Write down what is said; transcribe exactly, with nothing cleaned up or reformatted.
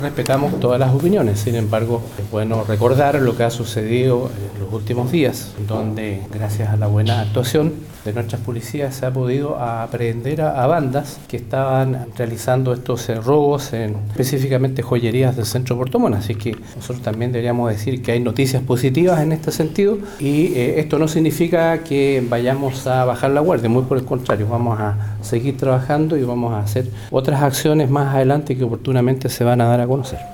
Respetamos todas las opiniones, sin embargo, es bueno recordar lo que ha sucedido en los últimos días, donde gracias a la buena actuación de nuestras policías se ha podido aprehender a, a bandas que estaban realizando estos eh, robos en específicamente joyerías del centro de Puerto Montt. Así que nosotros también deberíamos decir que hay noticias positivas en este sentido y eh, esto no significa que vayamos a bajar la guardia, muy por el contrario, vamos a seguir trabajando y vamos a hacer otras acciones más adelante que oportunamente se van a dar a conocer.